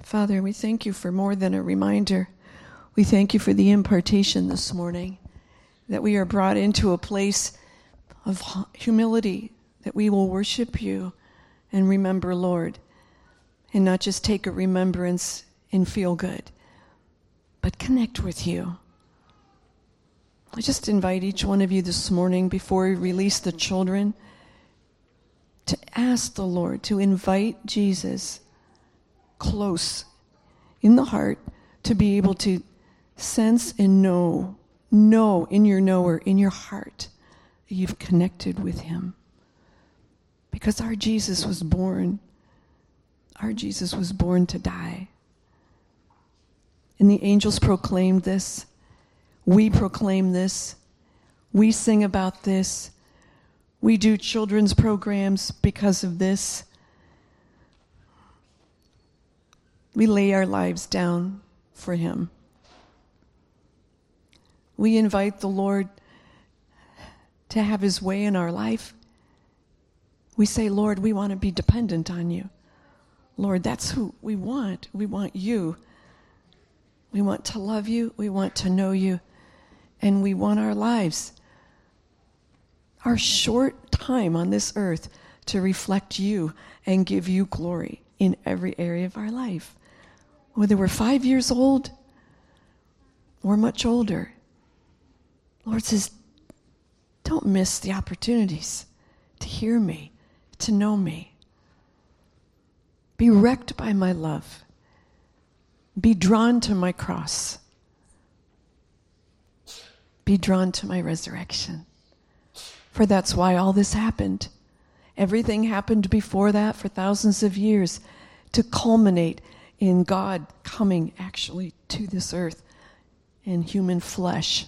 Father, we thank you for more than a reminder. We thank you for the impartation this morning, that we are brought into a place of humility, that we will worship you and remember, Lord, and not just take a remembrance and feel good, but connect with you. I just invite each one of you this morning, before we release the children, to ask the Lord to invite Jesus close in the heart, to be able to sense and know in your knower, in your heart, that you've connected with him. Because our Jesus was born to die. And the angels proclaimed this. We proclaim this. We sing about this. We do children's programs because of this. We lay our lives down for him. We invite the Lord to have his way in our life. We say, Lord, we want to be dependent on you. Lord, that's who we want. We want you. We want to love you. We want to know you. And we want our lives, our short time on this earth, to reflect you and give you glory in every area of our life. Whether we're 5 years old or much older, Lord says, don't miss the opportunities to hear me, to know me. Be wrecked by my love. Be drawn to my cross. Be drawn to my resurrection. For that's why all this happened. Everything happened before that for thousands of years to culminate in God coming actually to this earth in human flesh.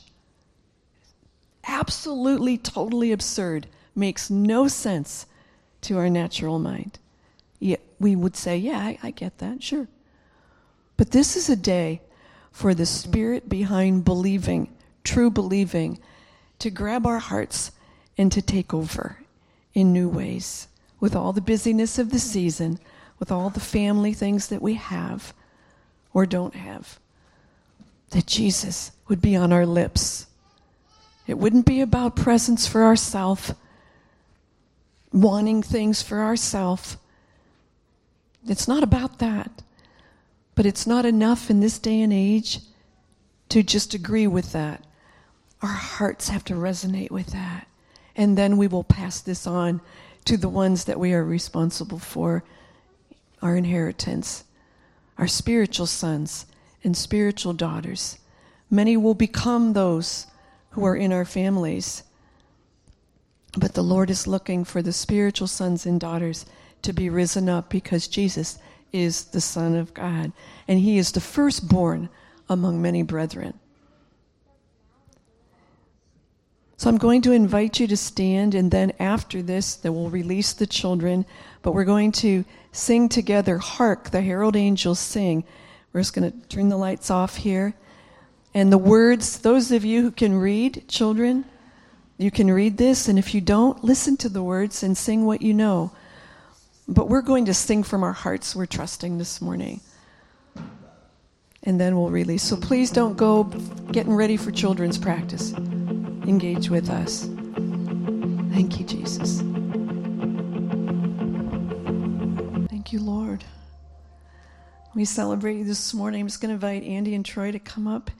Absolutely, totally absurd. Makes no sense to our natural mind. Yet we would say, yeah, I get that, sure. But this is a day for the spirit behind believing, true believing, to grab our hearts and to take over in new ways. With all the busyness of the season, with all the family things that we have or don't have, that Jesus would be on our lips. It wouldn't be about presents for ourselves, wanting things for ourselves. It's not about that. But it's not enough in this day and age to just agree with that. Our hearts have to resonate with that. And then we will pass this on to the ones that we are responsible for, our inheritance, our spiritual sons and spiritual daughters. Many will become those who are in our families. But the Lord is looking for the spiritual sons and daughters to be risen up, because Jesus is the Son of God, and he is the firstborn among many brethren. So I'm going to invite you to stand, and then after this, then we'll release the children, but we're going to sing together, Hark, the Herald Angels Sing. We're just going to turn the lights off here. And the words, those of you who can read, children, you can read this, and if you don't, listen to the words and sing what you know. But we're going to sing from our hearts. We're trusting this morning. And then we'll release. So please don't go getting ready for children's practice. Engage with us. Thank you, Jesus. Thank you, Lord. We celebrate you this morning. I'm just going to invite Andy and Troy to come up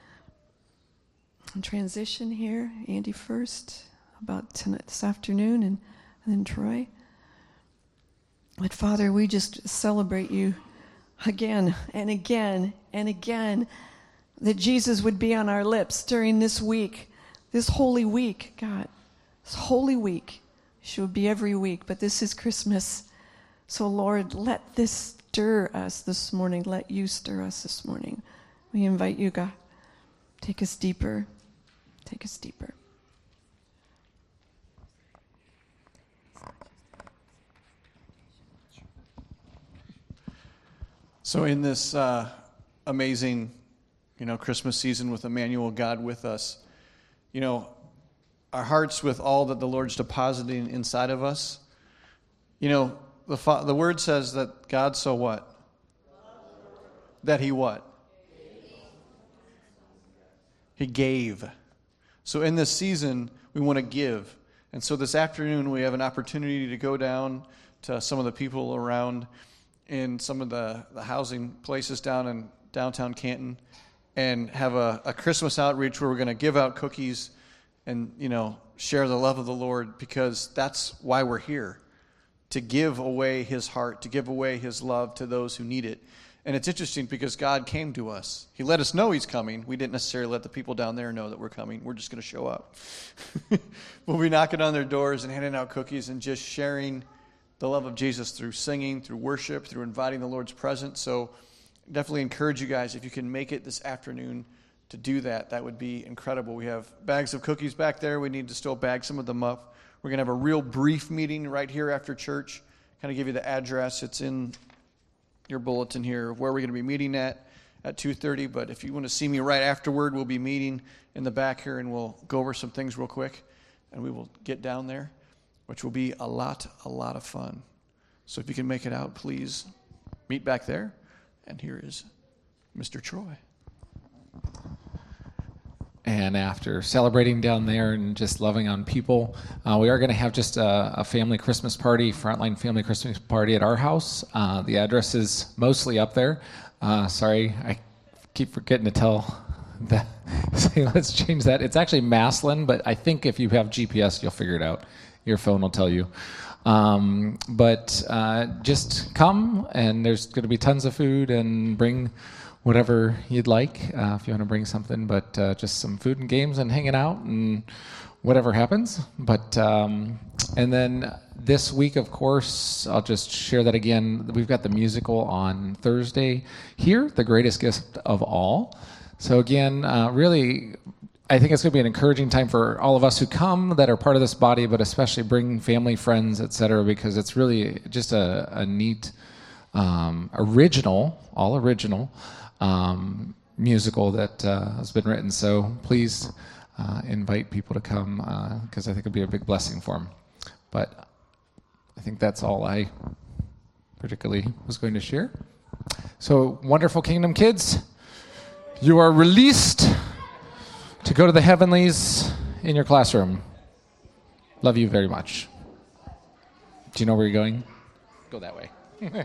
and transition here. Andy first, about tonight, this afternoon, and then Troy. But Father, we just celebrate you again and again and again, that Jesus would be on our lips during this week, this holy week, God. This holy week. It should be every week, but this is Christmas. So Lord, let this stir us this morning. Let you stir us this morning. We invite you, God. Take us deeper. Take us deeper. So in this amazing, Christmas season with Emmanuel, God with us, our hearts with all that the Lord's depositing inside of us, the word says that God so what? that he what? He gave. So in this season, we want to give. And so this afternoon, we have an opportunity to go down to some of the people around in some of the housing places down in downtown Canton and have a Christmas outreach where we're going to give out cookies and, share the love of the Lord, because that's why we're here, to give away his heart, to give away his love to those who need it. And it's interesting because God came to us. He let us know he's coming. We didn't necessarily let the people down there know that we're coming. We're just going to show up. We'll be knocking on their doors and handing out cookies and just sharing the love of Jesus through singing, through worship, through inviting the Lord's presence. So definitely encourage you guys, if you can make it this afternoon, to do that. That would be incredible. We have bags of cookies back there. We need to still bag some of them up. We're going to have a real brief meeting right here after church. Kind of give you the address. It's in your bulletin here of where we're going to be meeting at 2:30. But if you want to see me right afterward, we'll be meeting in the back here, and we'll go over some things real quick, and we will get down there, which will be a lot of fun. So if you can make it out, please meet back there. And here is Mr. Troy. And after celebrating down there and just loving on people, we are going to have just a family Christmas party, Frontline family Christmas party at our house. The address is mostly up there. Sorry, I keep forgetting to tell that. Say, let's change that. It's actually Maslin, but I think if you have GPS, you'll figure it out. Your phone will tell you. But just come, and there's going to be tons of food, and bring whatever you'd like if you want to bring something, but just some food and games and hanging out and whatever happens. But and then this week, of course, I'll just share that again. We've got the musical on Thursday here, The Greatest Gift of All. So again, really, I think it's going to be an encouraging time for all of us who come that are part of this body, but especially bring family, friends, etc., because it's really just a neat, original musical that has been written. So please invite people to come, because I think it'll be a big blessing for them. But I think that's all I particularly was going to share. So, wonderful Kingdom kids, you are released to go to the heavenlies in your classroom. Love you very much. Do you know where you're going? Go that way.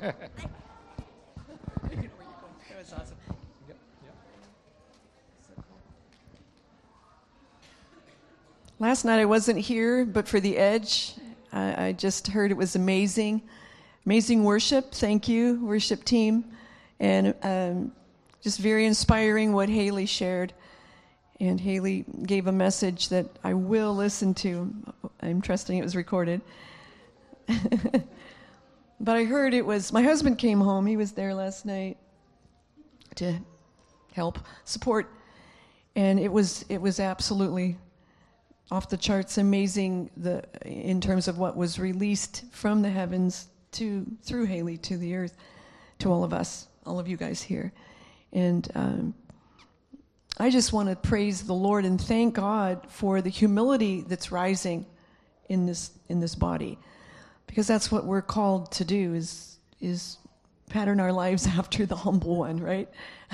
Last night I wasn't here, but for the Edge, I just heard it was amazing. Amazing worship. Thank you, worship team. And just very inspiring what Haley shared. And Haley gave a message that I will listen to. I'm trusting it was recorded. But I heard it was, my husband came home. He was there last night to help, support. And it was absolutely off the charts, amazing in terms of what was released from the heavens through Haley to the earth, to all of us, all of you guys here. And I just want to praise the Lord and thank God for the humility that's rising in this body, because that's what we're called to do, is pattern our lives after the humble one, right?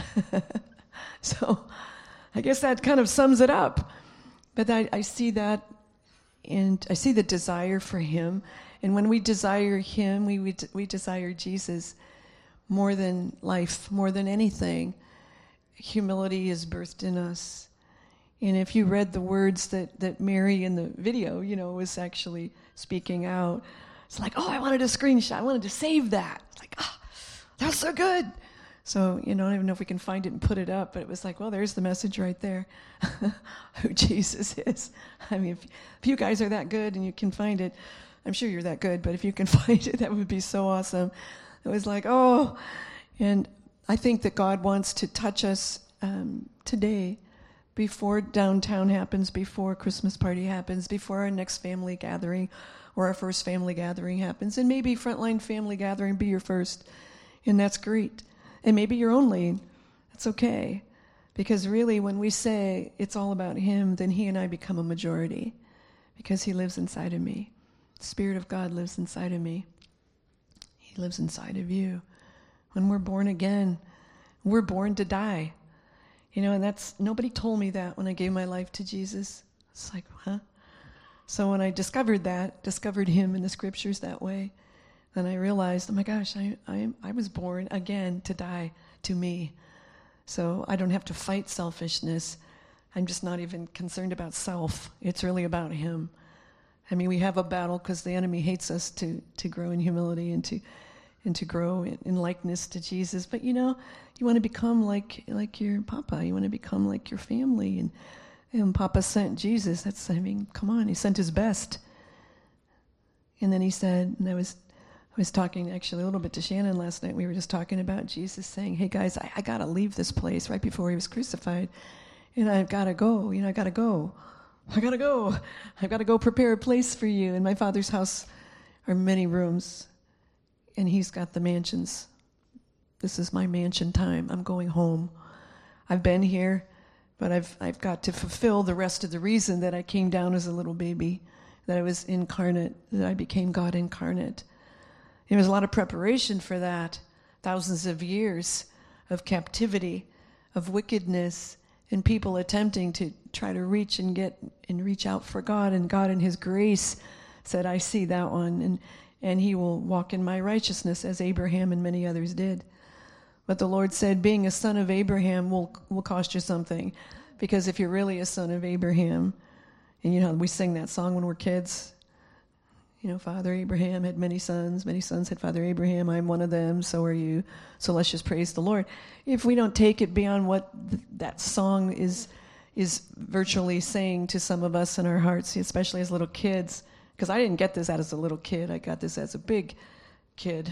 So I guess that kind of sums it up. But I see that, and I see the desire for him. And when we desire him, we desire Jesus more than life, more than anything. Humility is birthed in us. And if you read the words that Mary in the video, was actually speaking out, it's like, oh, I wanted a screenshot. I wanted to save that. It's like, that's so good. So, I don't even know if we can find it and put it up, but it was like, well, there's the message right there, who Jesus is. I mean, if you guys are that good and you can find it, I'm sure you're that good, but if you can find it, that would be so awesome. It was like, oh, and I think that God wants to touch us today, before downtown happens, before Christmas party happens, before our next family gathering or our first family gathering happens, and maybe Frontline family gathering be your first, and that's great. And maybe your only, that's okay. Because really, when we say it's all about him, then he and I become a majority, because he lives inside of me. The Spirit of God lives inside of me. He lives inside of you. When we're born again, We're born to die. And nobody told me that when I gave my life to Jesus. It's like, huh? So when I discovered him in the scriptures that way, then I realized, oh my gosh, I was born again to die to me. So I don't have to fight selfishness. I'm just not even concerned about self. It's really about him. I mean, we have a battle because the enemy hates us to grow in humility and to grow in likeness to Jesus. But you want to become like your Papa. You want to become like your family. And Papa sent Jesus. Come on, he sent his best. And then he said, and I was talking actually a little bit to Shannon last night. We were just talking about Jesus saying, hey guys, I got to leave this place right before he was crucified. And I've got to go. I got to go. I've got to go prepare a place for you. In my Father's house are many rooms, and he's got the mansions. This is my mansion time. I'm going home. I've been here, but I've got to fulfill the rest of the reason that I came down as a little baby, that I was incarnate, that I became God incarnate. There was a lot of preparation for that, thousands of years of captivity, of wickedness, and people attempting to try to reach out for God, and God in his grace said, I see that one, and he will walk in my righteousness as Abraham and many others did. But the Lord said, being a son of Abraham will cost you something, because if you're really a son of Abraham, and we sing that song when we're kids, Father Abraham had many sons had Father Abraham, I'm one of them, so are you. So let's just praise the Lord. If we don't take it beyond what that song is virtually saying to some of us in our hearts, especially as little kids, because I didn't get this as a little kid, I got this as a big kid.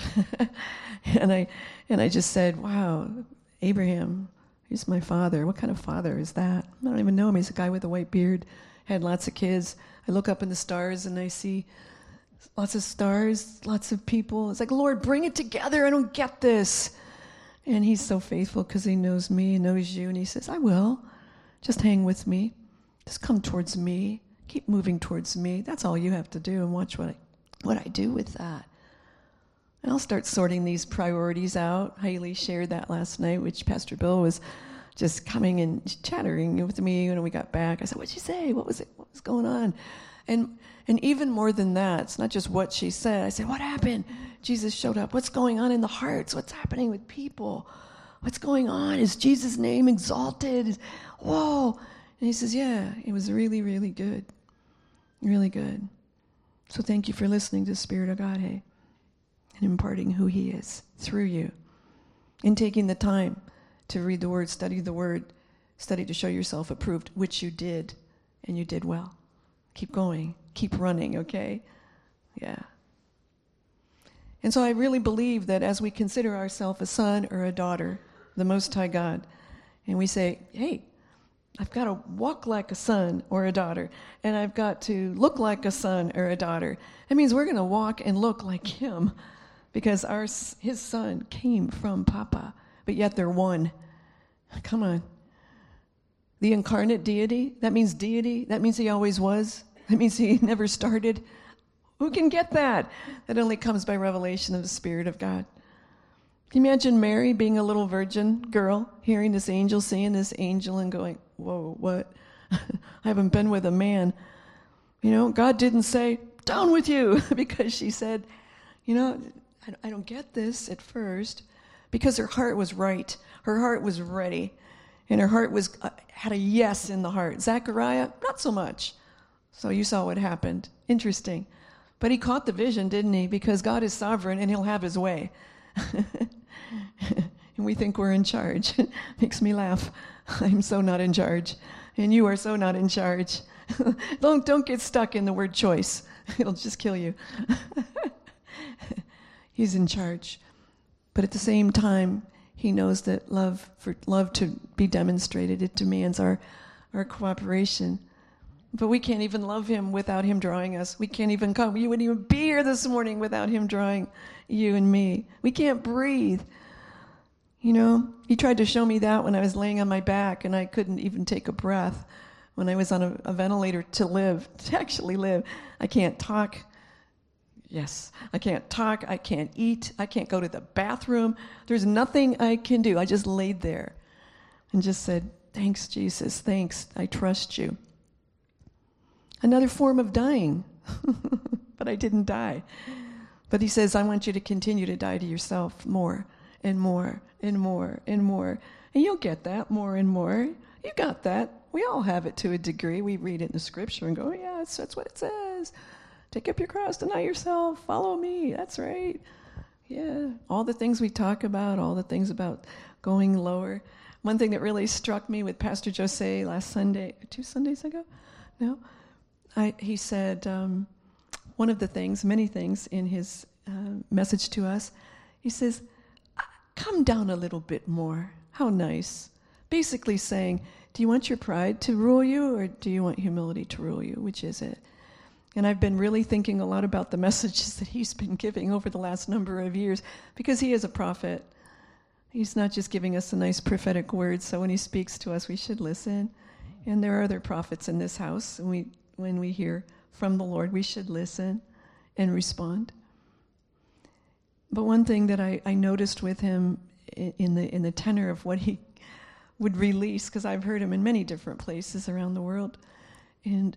and I just said, wow, Abraham, he's my father. What kind of father is that? I don't even know him. He's a guy with a white beard, had lots of kids. I look up in the stars and I see lots of stars, lots of people. It's like, Lord, bring it together. I don't get this. And he's so faithful because he knows me and knows you. And he says, I will. Just hang with me. Just come towards me. Keep moving towards me. That's all you have to do, and watch what I do with that. And I'll start sorting these priorities out. Haley shared that last night, which Pastor Bill was just coming and chattering with me when we got back. I said, what'd you say? What was it? What was going on? And even more than that, it's not just what she said. I said, what happened? Jesus showed up. What's going on in the hearts? What's happening with people? What's going on? Is Jesus' name exalted? Whoa. And he says, yeah, it was really, really good. Really good. So thank you for listening to the Spirit of God, hey, and imparting who he is through you, and taking the time to read the Word, study to show yourself approved, which you did, and you did well. Keep going. Keep running, okay? Yeah. And so I really believe that as we consider ourselves a son or a daughter of the Most High God, and we say, hey, I've got to walk like a son or a daughter, and I've got to look like a son or a daughter. That means we're going to walk and look like him, because his son came from Papa, but yet they're one. Come on. The incarnate deity, that means deity. That means he always was. That means he never started. Who can get that? That only comes by revelation of the Spirit of God. Can you imagine Mary being a little virgin girl, hearing this angel, seeing this angel, and going, whoa, what? I haven't been with a man. God didn't say, down with you, because she said, I don't get this at first, because her heart was right. Her heart was ready. And her heart had a yes in the heart. Zechariah, not so much. So you saw what happened. Interesting. But he caught the vision, didn't he? Because God is sovereign and he'll have his way. And we think we're in charge. Makes me laugh. I'm so not in charge. And you are so not in charge. Don't get stuck in the word choice. It'll just kill you. He's in charge. But at the same time, he knows that for love to be demonstrated, it demands our cooperation. But we can't even love him without him drawing us. We can't even come. You wouldn't even be here this morning without him drawing you and me. We can't breathe. He tried to show me that when I was laying on my back and I couldn't even take a breath. When I was on a ventilator to actually live. I can't talk. Yes, I can't talk, I can't eat, I can't go to the bathroom. There's nothing I can do. I just laid there and just said, thanks, Jesus, thanks, I trust you. Another form of dying, but I didn't die. But he says, I want you to continue to die to yourself more and more and more and more. And you'll get that more and more. You got that. We all have it to a degree. We read it in the scripture and go, oh, yeah, that's what it says. Take up your cross, deny yourself, follow me. That's right. Yeah, all the things we talk about, all the things about going lower. One thing that really struck me with Pastor Jose last Sunday, 2 Sundays ago? No? He said one of the things, many things in his message to us, he says, come down a little bit more. How nice. Basically saying, do you want your pride to rule you or do you want humility to rule you? Which is it? And I've been really thinking a lot about the messages that he's been giving over the last number of years because he is a prophet. He's not just giving us a nice prophetic word, so when he speaks to us, we should listen. And there are other prophets in this house, and when we hear from the Lord, we should listen and respond. But one thing that I noticed with him in the tenor of what he would release, because I've heard him in many different places around the world, and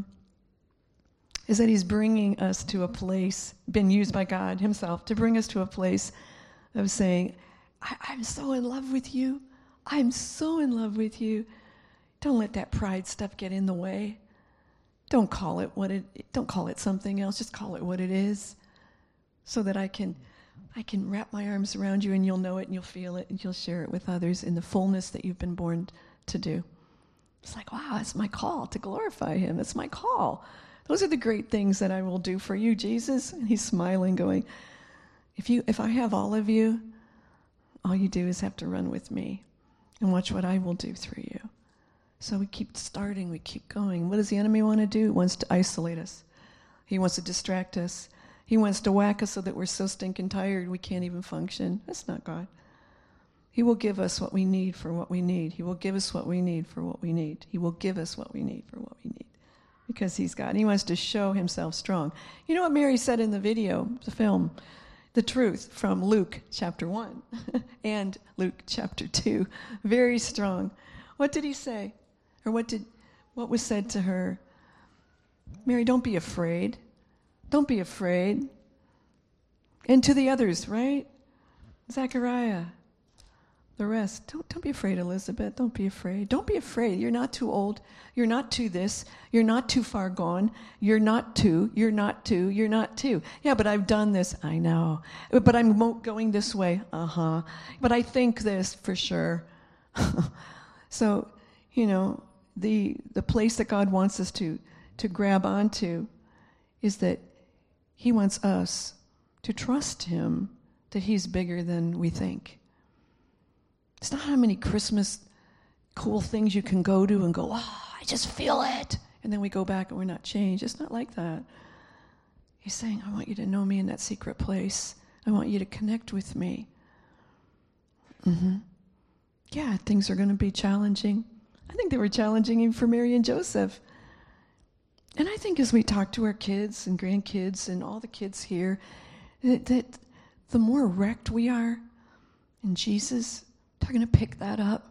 is that he's bringing us to a place, been used by God himself, to bring us to a place of saying, I'm so in love with you. I'm so in love with you. Don't let that pride stuff get in the way. Don't call it something else. Just call it what it is, so that I can wrap my arms around you and you'll know it and you'll feel it and you'll share it with others in the fullness that you've been born to do. It's like, wow, it's my call to glorify him. It's my call. Those are the great things that I will do for you, Jesus. And he's smiling, going, if I have all of you, all you do is have to run with me and watch what I will do through you. So we keep starting, we keep going. What does the enemy want to do? He wants to isolate us. He wants to distract us. He wants to whack us so that we're so stinking tired we can't even function. That's not God. He will give us what we need for what we need. He will give us what we need for what we need. He will give us what we need for what we need. Because he's God. He wants to show himself strong. You know what Mary said in the video, the film? The truth from Luke chapter 1 and Luke chapter 2. Very strong. What did he say? Or what was said to her? Mary, don't be afraid. Don't be afraid. And to the others, right? Zechariah. The rest. Don't be afraid, Elizabeth. Don't be afraid. Don't be afraid. You're not too old. You're not too this. You're not too far gone. You're not too. You're not too. You're not too. Yeah, but I've done this. I know. But I'm going this way. Uh-huh. But I think this for sure. So, the place that God wants us to grab onto is that he wants us to trust him that he's bigger than we think. It's not how many Christmas cool things you can go to and go, I just feel it. And then we go back and we're not changed. It's not like that. He's saying, I want you to know me in that secret place. I want you to connect with me. Mm-hmm. Yeah, things are going to be challenging. I think they were challenging even for Mary and Joseph. And I think as we talk to our kids and grandkids and all the kids here, that the more wrecked we are in Jesus, they're going to pick that up.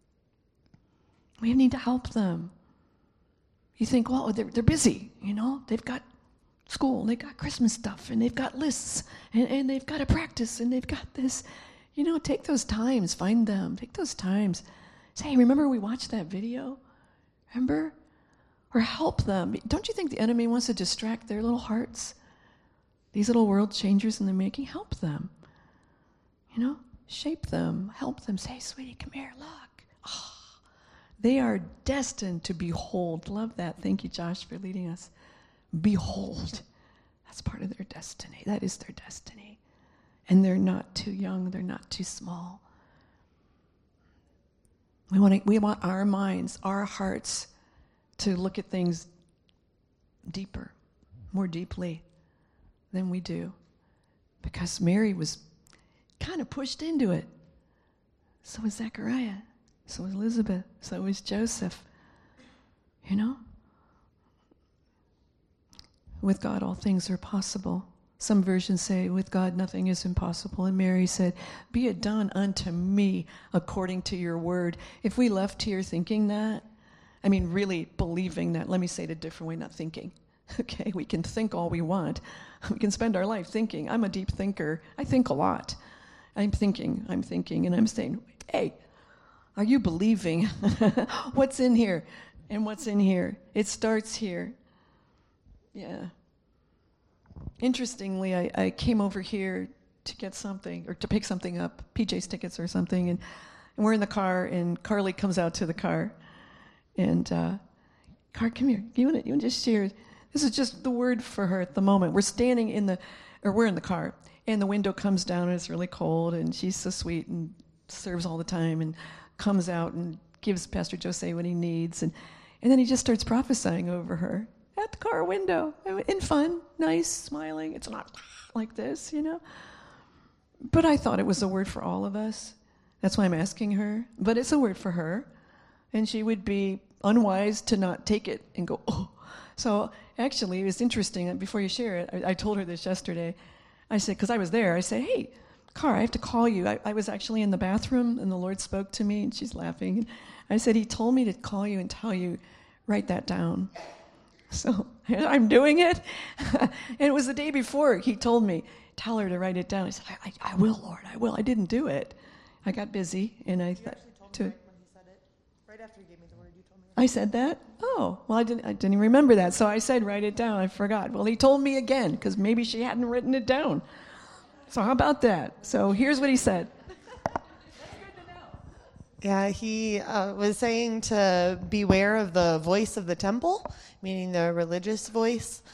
We need to help them. You think, well, they're busy, They've got school, they've got Christmas stuff, and they've got lists, and they've got to practice, and they've got this. Take those times, find them, take those times. Say, hey, remember we watched that video? Remember? Or help them. Don't you think the enemy wants to distract their little hearts? These little world changers in the making, help them. Shape them, help them. Say, sweetie, come here, look. Oh, they are destined to behold. Love that. Thank you, Josh, for leading us. Behold. That's part of their destiny. That is their destiny. And they're not too young. They're not too small. We want our minds, our hearts, to look at things deeper, more deeply than we do. Because Mary was kind of pushed into it. So was Zechariah. So was Elizabeth. So was Joseph. With God, all things are possible. Some versions say, with God nothing is impossible. And Mary said, be it done unto me according to your word. If we left here thinking that, I mean, really believing that, let me say it a different way, not thinking. Okay, we can think all we want. We can spend our life thinking. I'm a deep thinker. I think a lot. I'm thinking, and I'm saying, hey, are you believing what's in here and what's in here? It starts here. Yeah. Interestingly, I came over here to get something, or to pick something up, PJ's tickets or something, and we're in the car, and Carly comes out to the car, and Car, come here. You want to just share? This is just the word for her at the moment. We're in the car, and the window comes down, and it's really cold, and she's so sweet and serves all the time, and comes out and gives Pastor Jose what he needs, and then he just starts prophesying over her at the car window, in fun, nice, smiling. It's not like this, But I thought it was a word for all of us. That's why I'm asking her. But it's a word for her, and she would be unwise to not take it and go, oh. So actually, it was interesting. Before you share it, I told her this yesterday. I said, because I was there, I said, hey, Car, I have to call you. I was actually in the bathroom, and the Lord spoke to me, and she's laughing. I said, he told me to call you and tell you, write that down. So I'm doing it. And it was the day before he told me, tell her to write it down. I said, I will, Lord, I will. I didn't do it. I got busy, and I thought to. Right when he said it, right after he gave me the word, you told me. I said that? Oh, well, I didn't even remember that. So I said, write it down. I forgot. Well, he told me again, because maybe she hadn't written it down. So how about that? So here's what he said. Yeah, he was saying to beware of the voice of the temple, meaning the religious voice.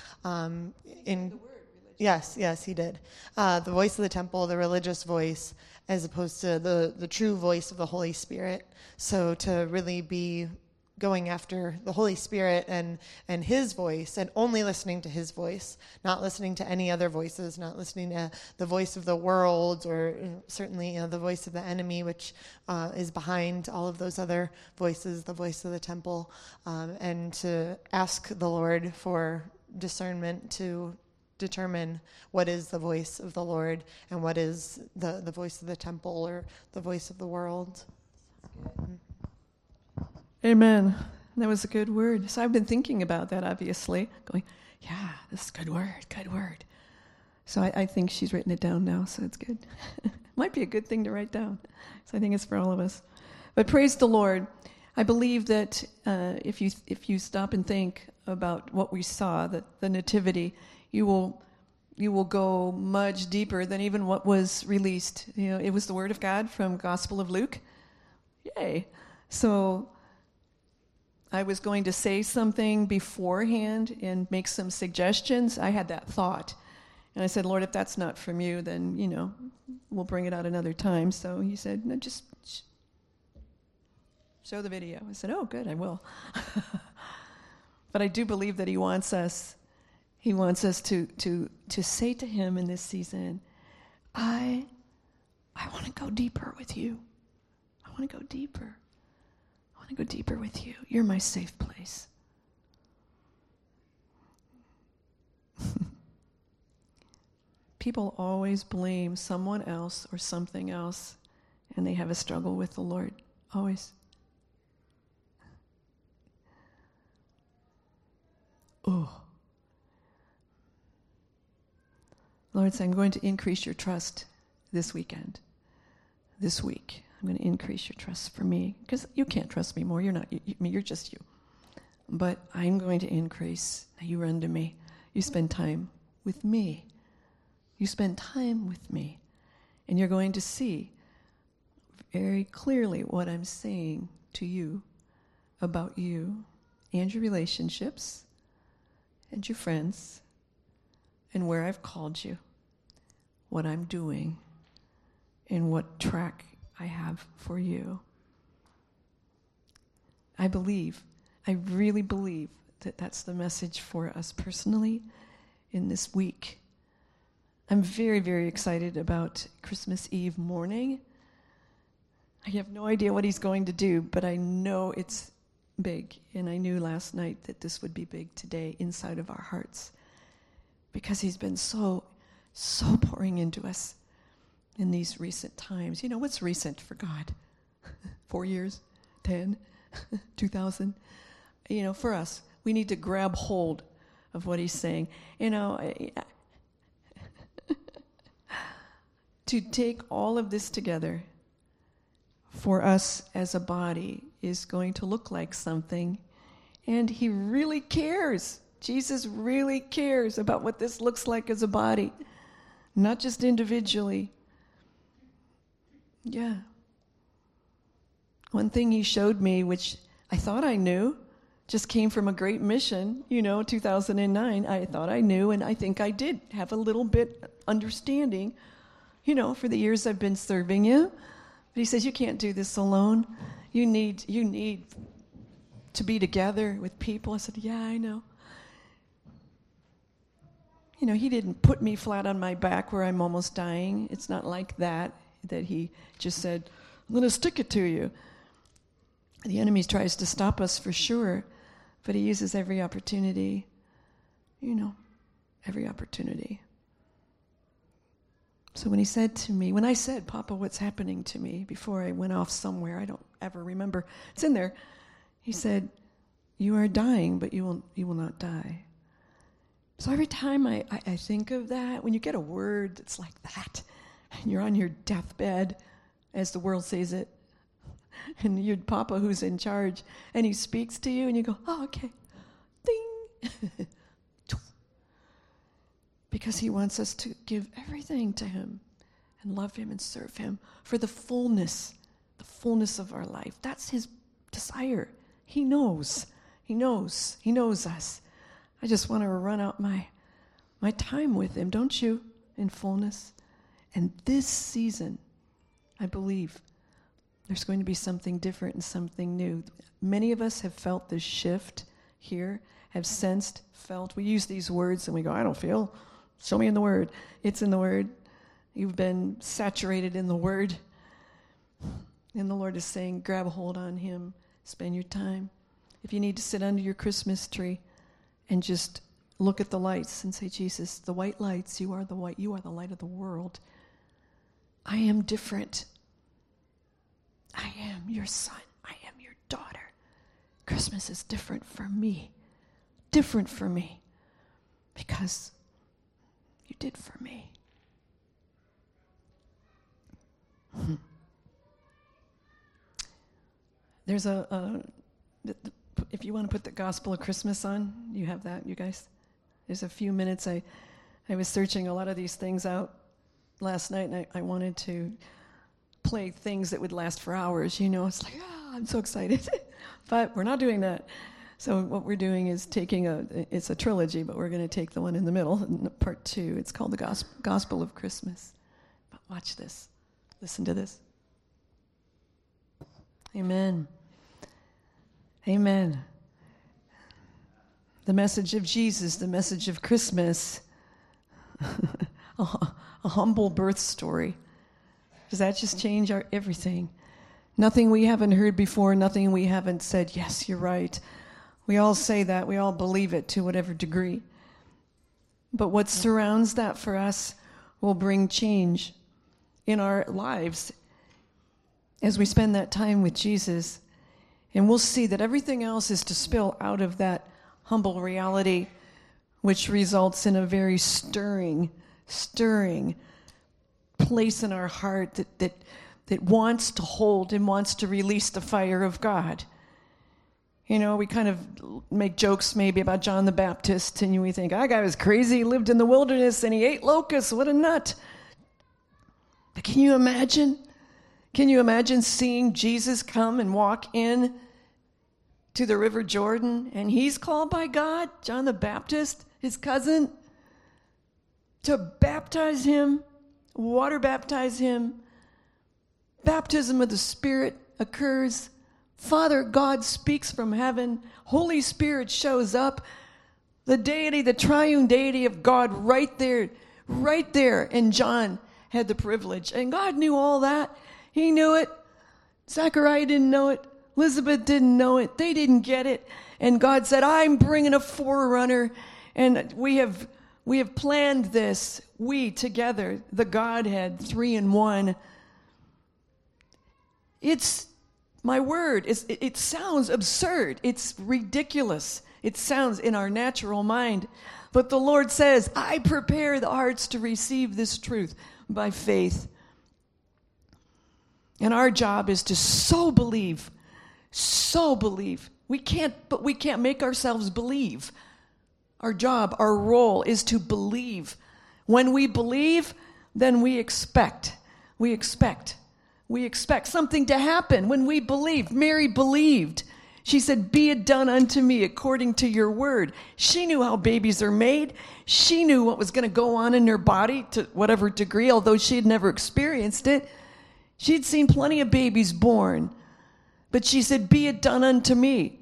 Yes, he did. The voice of the temple, the religious voice, as opposed to the true voice of the Holy Spirit. So to really be going after the Holy Spirit and his voice, and only listening to his voice, not listening to any other voices, not listening to the voice of the world, or certainly the voice of the enemy, which is behind all of those other voices, the voice of the temple, and to ask the Lord for discernment to determine what is the voice of the Lord and what is the voice of the temple or the voice of the world. Amen. That was a good word. So I've been thinking about that, obviously, going, yeah, this is a good word. So I think she's written it down now, so it's good. Might be a good thing to write down. So I think it's for all of us. But praise the Lord. I believe that if you stop and think about what we saw, the nativity, you will go much deeper than even what was released. It was the Word of God from Gospel of Luke. Yay. So I was going to say something beforehand and make some suggestions. I had that thought. And I said, Lord, if that's not from you, then, we'll bring it out another time. So he said, no, just show the video. I said, oh, good, I will. But I do believe that he wants us to say to him in this season, I want to go deeper with you. I want to go deeper. I want to go deeper with you. You're my safe place. People always blame someone else or something else, and they have a struggle with the Lord. Always. Oh. Lord said, I'm going to increase your trust this weekend, this week. I'm going to increase your trust for me, because you can't trust me more. You're not. You're just you. But I'm going to increase. You run to me. You spend time with me. You spend time with me. And you're going to see very clearly what I'm saying to you about you and your relationships and your friends and where I've called you, what I'm doing, and what track I have for you. I really believe that that's the message for us personally in this week. I'm very, very excited about Christmas Eve morning. I have no idea what he's going to do, but I know it's big. And I knew last night that this would be big today inside of our hearts, because he's been so so pouring into us in these recent times. You know, what's recent for God? 4 years? 10? 2000? You know, for us, we need to grab hold of what he's saying. You know, to take all of this together for us as a body is going to look like something. And he really cares. Jesus really cares about what this looks like as a body, not just individually. Yeah. One thing he showed me, which I thought I knew, just came from a great mission, 2009. I thought I knew, and I think I did have a little bit understanding, for the years I've been serving you. But he says, you can't do this alone. You need to be together with people. I said, yeah, I know. He didn't put me flat on my back where I'm almost dying. It's not like that he just said, I'm going to stick it to you. The enemy tries to stop us for sure, but he uses every opportunity, every opportunity. So when I said, Papa, what's happening to me, before I went off somewhere, I don't ever remember, it's in there, he said, you are dying, but you will not die. So every time I think of that, when you get a word that's like that, and you're on your deathbed, as the world says it, and your Papa who's in charge, and he speaks to you, and you go, oh, okay, ding. Because he wants us to give everything to him and love him and serve him for the fullness of our life. That's his desire. He knows us. I just want to run out my time with him, don't you, in fullness? And this season, I believe, there's going to be something different and something new. Many of us have felt this shift here, have sensed, felt. We use these words and we go, I don't feel. Show me in the Word. It's in the Word. You've been saturated in the Word. And the Lord is saying, grab a hold on him. Spend your time. If you need to sit under your Christmas tree and just look at the lights and say, Jesus, the white lights, you are the light of the world. I am different. I am your son. I am your daughter. Christmas is different for me. Different for me. Because you did for me. There's if you want to put the Gospel of Christmas on, you have that, you guys? There's a few minutes. I was searching a lot of these things out last night, and I wanted to play things that would last for hours. It's like, I'm so excited. But we're not doing that. So what we're doing is it's a trilogy, but we're going to take the one in the middle, part 2. It's called the Gospel of Christmas. But watch this. Listen to this. Amen. Amen. The message of Jesus, the message of Christmas, a humble birth story. Does that just change everything? Nothing we haven't heard before, nothing we haven't said, yes, you're right. We all say that. We all believe it to whatever degree. But what surrounds that for us will bring change in our lives as we spend that time with Jesus. And we'll see that everything else is to spill out of that humble reality, which results in a very stirring place in our heart that wants to hold and wants to release the fire of God. We kind of make jokes maybe about John the Baptist, and we think, that guy was crazy, he lived in the wilderness, and he ate locusts, what a nut. But can you imagine? Can you imagine seeing Jesus come and walk in to the River Jordan, and he's called by God, John the Baptist, his cousin, to baptize him, water baptize him. Baptism of the Spirit occurs. Father God speaks from heaven. Holy Spirit shows up. The deity, the triune deity of God right there. And John had the privilege. And God knew all that. He knew it. Zechariah didn't know it. Elizabeth didn't know it. They didn't get it. And God said, I'm bringing a forerunner. And we have We have planned this, we together, the Godhead, 3 in 1. It's, my word, it sounds absurd. It's ridiculous. It sounds in our natural mind. But the Lord says, I prepare the hearts to receive this truth by faith. And our job is to so believe. We can't make ourselves believe. Our job, our role is to believe. When we believe, then we expect. We expect something to happen when we believe. Mary believed. She said, be it done unto me according to your word. She knew how babies are made. She knew what was going to go on in her body to whatever degree, although she had never experienced it. She'd seen plenty of babies born. But she said, be it done unto me.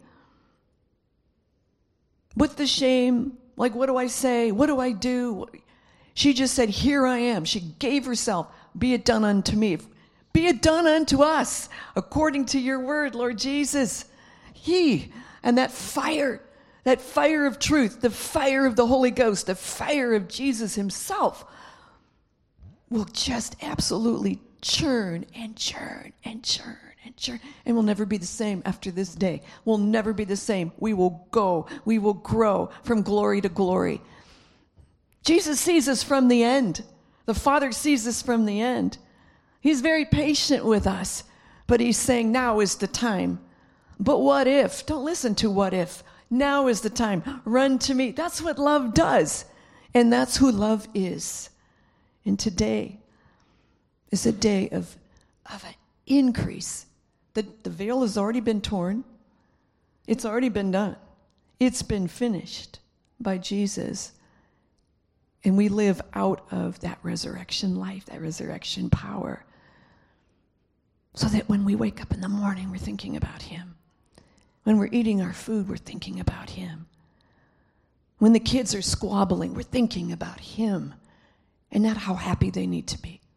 With the shame, like, what do I say? What do I do? She just said, here I am. She gave herself, be it done unto me. Be it done unto us according to your word, Lord Jesus. And that fire of truth, the fire of the Holy Ghost, the fire of Jesus himself will just absolutely churn and churn and churn and churn. And we'll never be the same after this day. We'll never be the same. We will grow from glory to glory. Jesus sees us from the end. The Father sees us from the end. He's very patient with us, but he's saying now is the time. But what if? Don't listen to what if. Now is the time. Run to me. That's what love does. And that's who love is. And today is a day of an increase. The veil has already been torn. It's already been done. It's been finished by Jesus. And we live out of that resurrection life, that resurrection power. So that when we wake up in the morning, we're thinking about him. When we're eating our food, we're thinking about him. When the kids are squabbling, we're thinking about him and not how happy they need to be.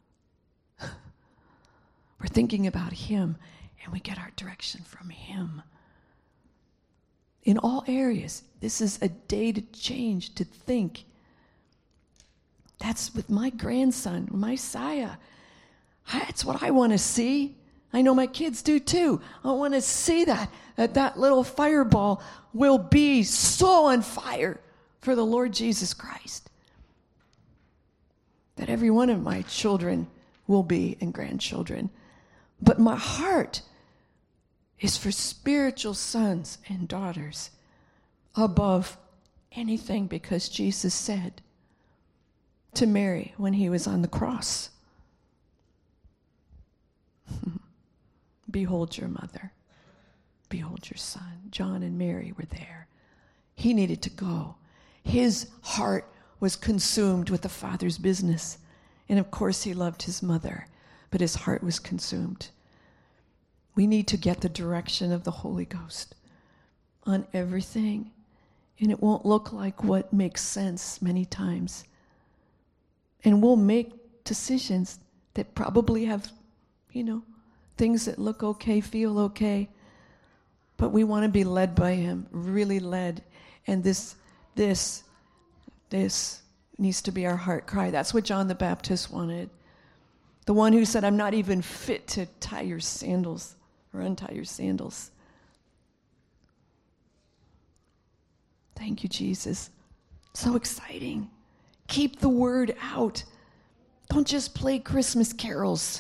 We're thinking about him, and we get our direction from him. In all areas, this is a day to change, to think. That's with my grandson, Messiah. That's what I want to see. I know my kids do too. I want to see that little fireball will be so on fire for the Lord Jesus Christ. That every one of my children will be, and grandchildren. But my heart is for spiritual sons and daughters above anything, because Jesus said to Mary when he was on the cross, behold your mother, behold your son. John and Mary were there. He needed to go. His heart was consumed with the Father's business. And of course he loved his mother, but his heart was consumed. We need to get the direction of the Holy Ghost on everything. And it won't look like what makes sense many times. And we'll make decisions that probably have, things that look okay, feel okay. But we want to be led by him, really led. And this needs to be our heart cry. That's what John the Baptist wanted. The one who said, I'm not even fit to tie your sandals or untie your sandals. Thank you, Jesus. So exciting. Keep the word out. Don't just play Christmas carols.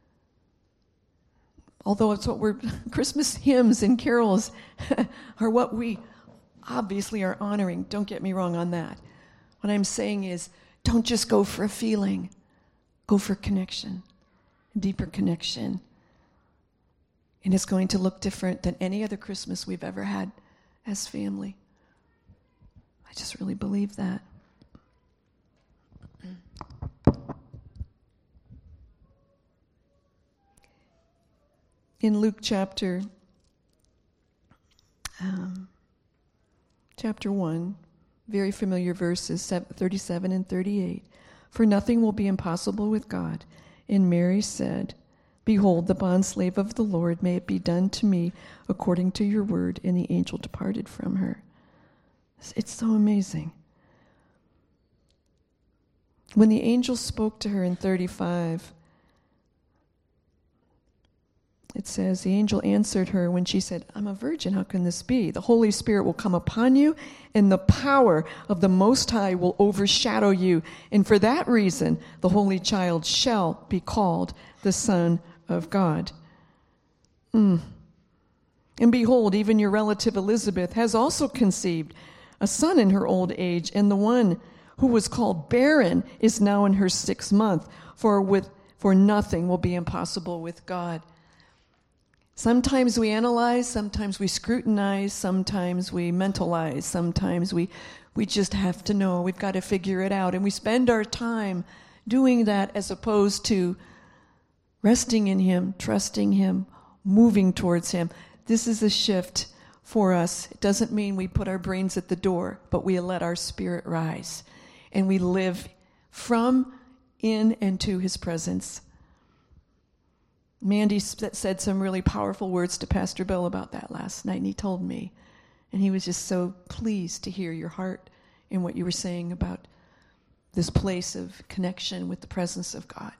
Although it's what Christmas hymns and carols are what we obviously are honoring. Don't get me wrong on that. What I'm saying is, don't just go for a feeling. Go for connection, deeper connection. And it's going to look different than any other Christmas we've ever had as family. I just really believe that. In Luke chapter 1, very familiar verses, 37 and 38. For nothing will be impossible with God. And Mary said, behold, the bondslave of the Lord, may it be done to me according to your word. And the angel departed from her. It's so amazing. When the angel spoke to her in 35, it says, the angel answered her when she said, I'm a virgin, how can this be? The Holy Spirit will come upon you, and the power of the Most High will overshadow you. And for that reason, the Holy Child shall be called the Son of God. And behold, even your relative Elizabeth has also conceived a son in her old age, and the one who was called barren is now in her 6th month, for nothing will be impossible with God. Sometimes we analyze, sometimes we scrutinize, sometimes we mentalize, sometimes we just have to know, we've got to figure it out. And we spend our time doing that as opposed to resting in Him, trusting Him, moving towards Him. This is a shift for us. It doesn't mean we put our brains at the door, but we let our spirit rise. And we live from, in, and to His presence. Mandy said some really powerful words to Pastor Bill about that last night, and he told me. And he was just so pleased to hear your heart and what you were saying about this place of connection with the presence of God.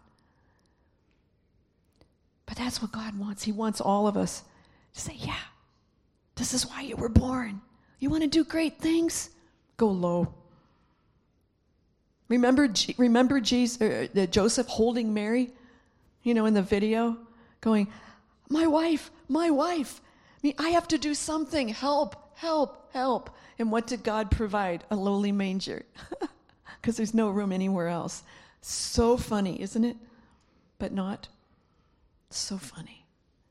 But that's what God wants. He wants all of us to say, yeah, this is why you were born. You want to do great things? Go low. Remember Joseph holding Mary, in the video? Going, my wife. I have to do something. Help. And what did God provide? A lowly manger. Because there's no room anywhere else. So funny, isn't it? But not so funny.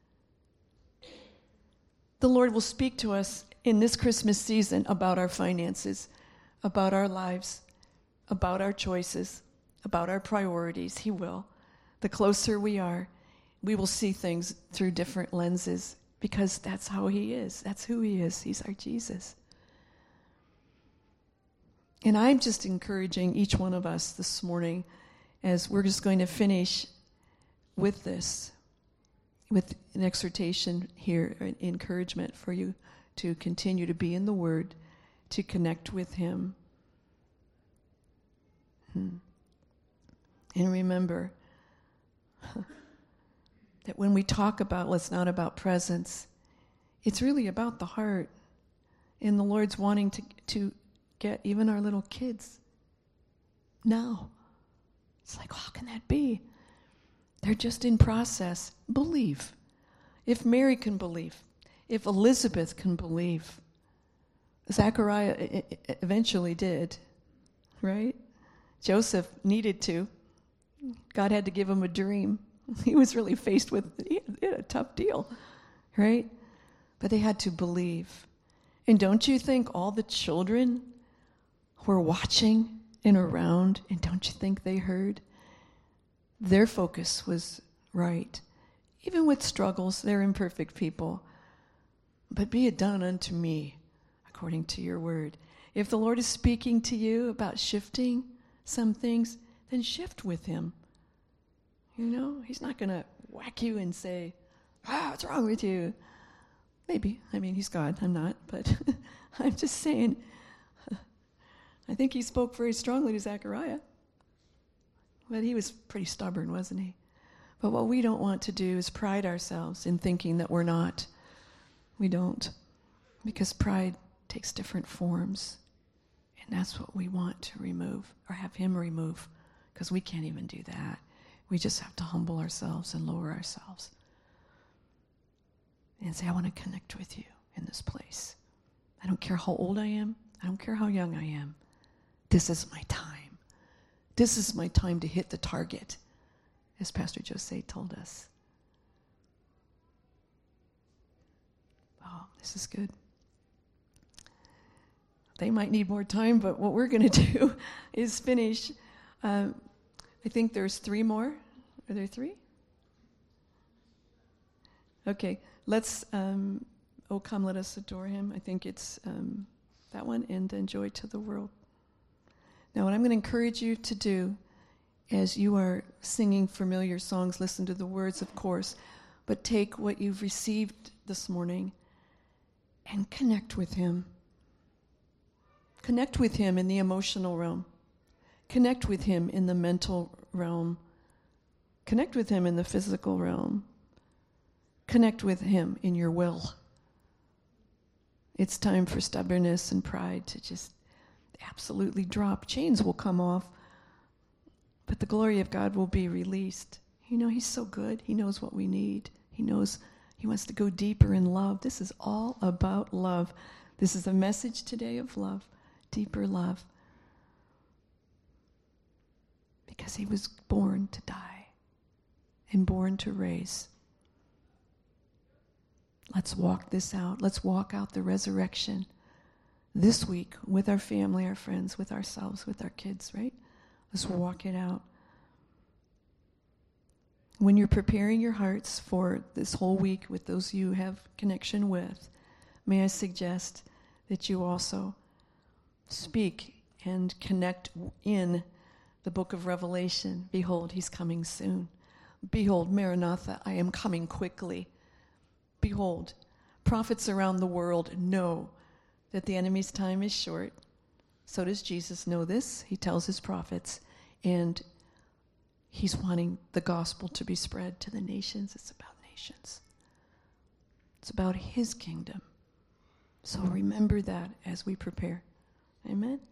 The Lord will speak to us in this Christmas season about our finances, about our lives, about our choices, about our priorities. He will. The closer we are, we will see things through different lenses because that's how He is. That's who He is. He's our Jesus. And I'm just encouraging each one of us this morning as we're just going to finish with this, with an exhortation here, an encouragement for you to continue to be in the Word, to connect with Him. And remember that when we talk about, it's not about presence, it's really about the heart. And the Lord's wanting to get even our little kids now. It's like, how can that be? They're just in process. Believe. If Mary can believe, if Elizabeth can believe, Zechariah eventually did, right? Joseph needed to. God had to give him a dream. He was really faced with a tough deal, right? But they had to believe. And don't you think all the children were watching and around, and don't you think they heard? Their focus was right. Even with struggles, they're imperfect people. But be it done unto me, according to your word. If the Lord is speaking to you about shifting some things, then shift with Him. He's not going to whack you and say, what's wrong with you? Maybe. He's God. I'm not. But I'm just saying, I think He spoke very strongly to Zechariah. But he was pretty stubborn, wasn't he? But what we don't want to do is pride ourselves in thinking that we're not. We don't. Because pride takes different forms. And that's what we want to remove, or have Him remove. Because we can't even do that. We just have to humble ourselves and lower ourselves. And say, I want to connect with you in this place. I don't care how old I am. I don't care how young I am. This is my time. This is my time to hit the target, as Pastor Jose told us. Oh, this is good. They might need more time, but what we're going to do is finish. I think there's 3 more. Are there 3? Okay, let's, Oh Come, Let Us Adore Him. I think it's that one, and then Joy to the World. Now, what I'm going to encourage you to do as you are singing familiar songs, listen to the words, of course, but take what you've received this morning and connect with Him. Connect with Him in the emotional realm. Connect with him in the mental realm. Connect with him in the physical realm. Connect with him in your will. It's time for stubbornness and pride to just absolutely drop. Chains will come off, but the glory of God will be released. You know, he's so good. He knows what we need. He knows he wants to go deeper in love. This is all about love. This is a message today of love, deeper love. Because he was born to die and born to raise. Let's walk this out. Let's walk out the resurrection this week with our family, our friends, with ourselves, with our kids, right? Let's walk it out. When you're preparing your hearts for this whole week with those you have connection with, may I suggest that you also speak and connect in the book of Revelation. Behold, he's coming soon. Behold, Maranatha, I am coming quickly. Behold, prophets around the world know that the enemy's time is short. So does Jesus know this. He tells his prophets, and he's wanting the gospel to be spread to the nations. It's about nations. It's about his kingdom. So remember that as we prepare. Amen.